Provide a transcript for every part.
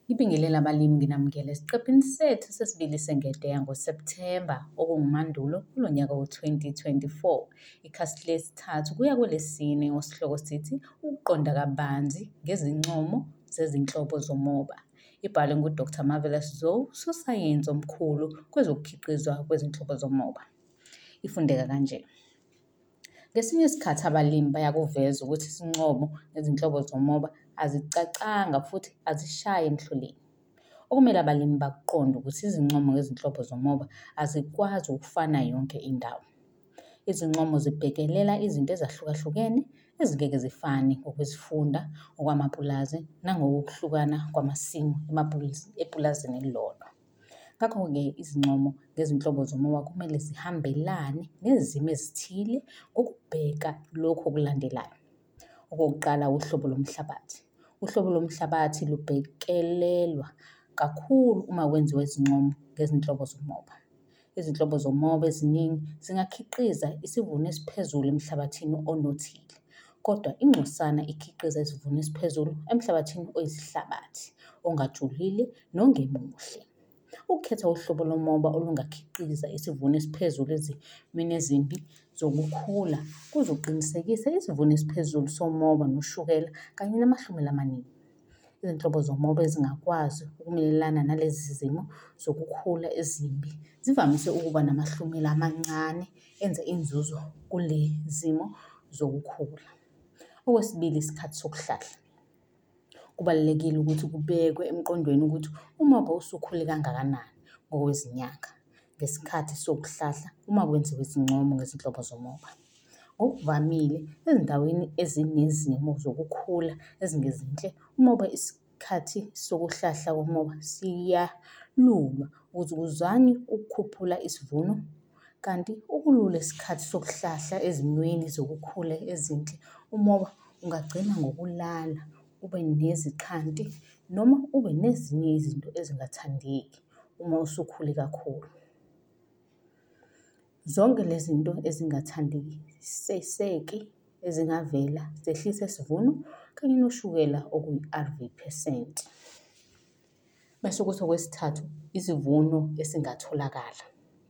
Ngibingelela abalimi, nginamukela esiqephini sethu sesibili seNgedenya ngoSepthemba okunguMandulo kulo nyaka we-2024. Ikhasi lesithathu kuya kwelesine ngosihloko sithi ukuqonda kabanzi ngezincomo zezinhlobo zomoba. Ibhalwe nguDr Marvelous Zhou, usosayensi omkhulu kwezokukhiqizwa kwezinhlobo zomoba. Ifundeka kanje. Ngesinye isikhathi abalimi bayakuveza ukuthi izincomo nezinhlobo zomoba azicacanga futhi azishayi emhloleni. Okumele abalimi bakuqonde ukuthi izincomo ngezinhlobo zomoba azikwazi ukufana yonke indawo. Izincomo zibhekelela izinto ezahlukahlukene ezingeke zifane ngokwezifunda, okwamapulazi nangokuhlukana kwamasimu epulazini elilodwa. Ngakho-ke izincomo ngezinhlobo zomoba kumele zihambelane nezimo ezithile ngokubheka lokhu okulandelayo. Okokuqala, uhlobo lomhlabathi. Uhlobo lomhlabathi lubhekelelwa kakhulu uma kwenziwa izincomo ngezinhlobo zomoba. Izinhlobo zomoba eziningi zingakhiqiza isivuno esiphezulu emhlabathini onothile, kodwa ingcosana ikhiqiza isivuno esiphezulu emhlabathini oyisihlabathi, ongajulile nongemuhle. Ukukhetha uhlobo lomoba olungakhiqiza isivuno esiphezulu ezimeni ezimbi zokukhula kuzoqinisekisa isivuno esiphezulu somoba noshukela kanye namahlumela amaningi. Izinhlobo zomoba ezingakwazi ukumelelana nalezi zimo zokukhula ezimbi zivamise ukuba namahlumela amancane enza inzuzo kule zimo zokukhula. Okwesibili, isikhathi sokuhlahla. Kubalulekile ukuthi kubekwe emqondweni ukuthi umoba usukhule kangakanani ngokwezinyanga ngesikhathi sokuhlahla uma kwenziwa izincomo ngezinhlobo zomoba. Ngokuvamile ezindaweni ezinezimo zokukhula ezingezinhle, umoba isikhathi sokuhlahla komoba siyalulwa ukuze kuzanywe ukukhuphula isivuno, kanti ukulula isikhathi sokuhlahla ezimweni zokukhula ezinhle, umoba ungagcina ngokulala ube nezikhanti noma ube nezinye izinto ezingathandeki uma usukhule kakhulu. Zonke lezi zinto ezingathandisiseki ezingavela zehlisa isivuno kanye noshukela okuyi-RV percent. Bese kuthi okwesithathu, isivuno esingatholakala.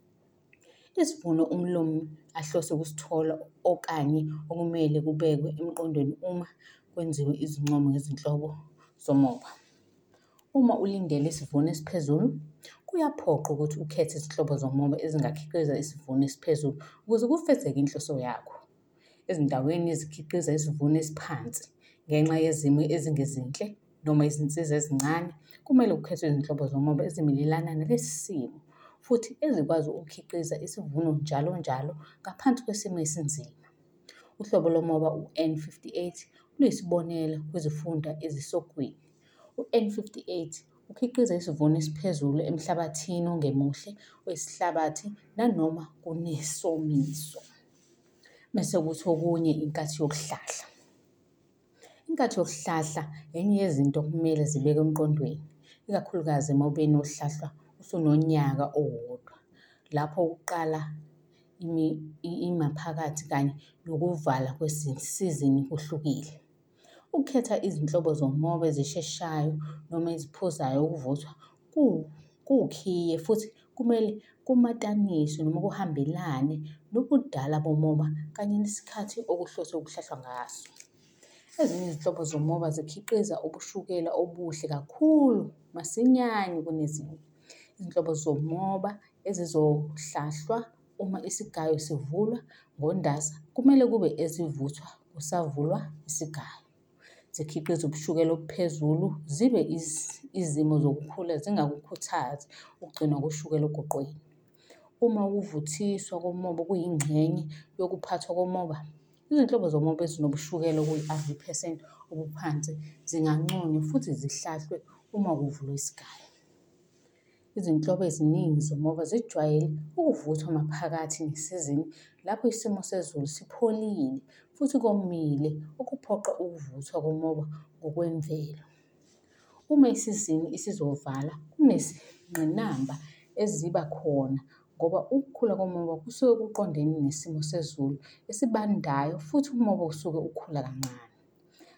Isivuno umlomi ahlose ukusithola okanye okumele kubekwe emqondweni uma kwenziwe izincomo ngezinhlobo zomoba. Uma ulindele isivuno esiphezulu, kuyaphoqa ukuthi ukhethe izinhlobo zomoba ezingakhiqiza isivuno esiphezulu ukuze kufezeke inhloso yakho. Ezindaweni ezikhiqiza isivuno esiphansi ngenxa yezimo ezingezinhle noma izinsiza ezincane, kumele kukhethwe izinhlobo zomoba ezimelelana nalesi simo futhi ezikwazi ukukhiqiza isivuno njalo njalo ngaphansi kwesimo esinzima. Uhlobo lomoba u-N58 luyisibonelo kwizifunda ezisogwini. U-N58 ukhiqiza isivuno esiphezulu emhlabathini ongemuhle wesihlabathi nanoma kunesomiso. Bese kuthi okunye, inkathi yokuhlahla. Inkathi yokuhlahla enye yezinto okumele zibekwe emqondweni, ikakhulukazi emobeni wokuhlahla usunonyaka owodwa. Lapho ukuqala imaphakathi kanye nokuvala kwesizini kuhlukile. Ukukhetha izinhlobo zomoba ezisheshayo noma eziphuzayo ukuvuthwa kuwukhiye futhi kumele kumataniswe noma kuhambelane nobudala bomoba kanye nesikhathi okuhloswe ukuhlahlwa ngaso. Ezinye izinhlobo zomoba zikhiqiza ubushukela obuhle kakhulu masinyane kunezinye. Izinhlobo zomoba ezizohlahlwa uma isigayo sivulwa ngondaza kumele kube ezivuthwa kusavulwa isigayo. Zikhiqiza ubushukela obuphezulu, zibe izimo zokukhula zingakukhuthazi ukugcinwa koshukela ogoqweni. Uma ukuvuthiswa komoba kuyingxenye yokuphathwa komoba, izinhlobo zomoba ezinobushukela okuyi-RV percent obuphansi zinganconywa futhi zihlahlwe uma kuvulwa isigayo. Izinhlobo eziningi zomoba zijwayele ukuvuthwa maphakathi nesizini lapho isimo sezulu sipholile futhi komile okuphoqa ukuvuthwa komoba ngokwemvelo. Uma isizini isizovala kunezingqinamba eziba khona ngoba ukukhula komoba kusuke kuqondene nesimo sezulu esibandayo futhi umoba usuke ukhula kancane.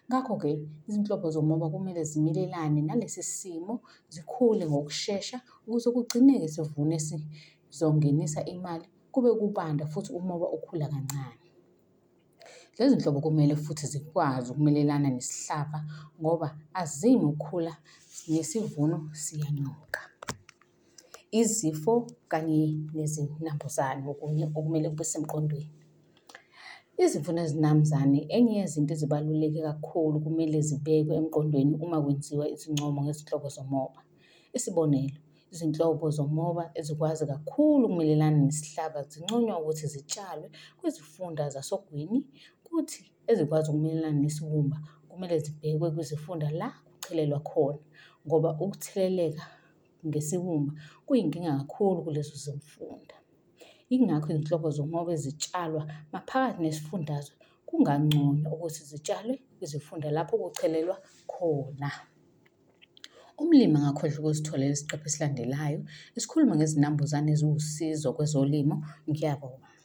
Ngakho-ke izinhlobo zomoba kumele zimelelane nalesi simo, zikhule ngokushesha ukuze kugcineke isivuno esizongenisa imali, kube kubanda futhi umoba ukhula kancane. Lezi nhlobo kumele futhi zikwazi ukumelelana nesihlaba ngoba azimi ukukhula nesivuno siyanyoka. Izifo kanye nezinambuzane okunye okumele kube semqondweni. Izifo nezinambuzane enye yezinto ezibaluleke kakhulu kumele zibekwe emqondweni uma kwenziwa izincomo ngezinhlobo zomoba. Isibonelo, izinhlobo zomoba ezikwazi kakhulu ukumelelana nesihlaba zinconywa ukuthi zitshalwe kwizifunda zasogwini, kuthi ezikwazi ukumelelana nesiwumba kumele zibhekwe kwizifunda la kuchelelwa khona ngoba ukutheleleka ngesiwumba kuyinkinga kakhulu kulezo zimfunda. Yingakho izinhlobo zomoba ezitshalwa maphakathi nesifundazwe kungangcono ukuthi zitshalwe kwizifunda lapho kuchelelwa khona. Umlimi angakhohlwa ukusitholela isiqephu esilandelayo esikhuluma ngezinambuzane eziwusizo kwezolimo. Ngiyabonga.